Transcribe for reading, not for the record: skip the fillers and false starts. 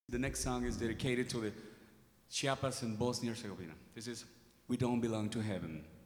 The next song is dedicated to the Chiapas and Bosnia Herzegovina. This is We Don't Belong to Heaven.